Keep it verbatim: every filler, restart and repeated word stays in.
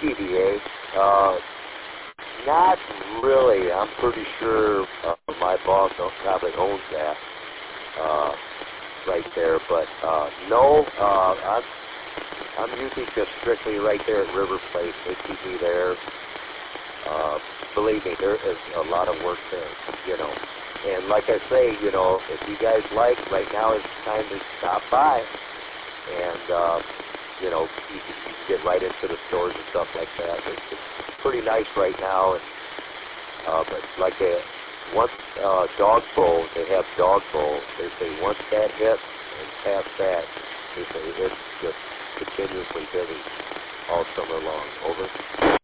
T V A. Uh, not really. I'm pretty sure uh, my boss probably owns that uh, right there. But uh, no, uh, I'm, I'm usually just strictly right there at River Place. They keep me there. Uh, believe me, there is a lot of work there, you know. And like I say, you know, if you guys like, right now is time to stop by. And, uh, you know, you can, you can get right into the stores and stuff like that. It's, it's pretty nice right now. And, uh, but like a, once uh, Dog Bowl, they have Dog Bowl. They say once that hits and past that, they say it's just continuously busy all summer long. Over.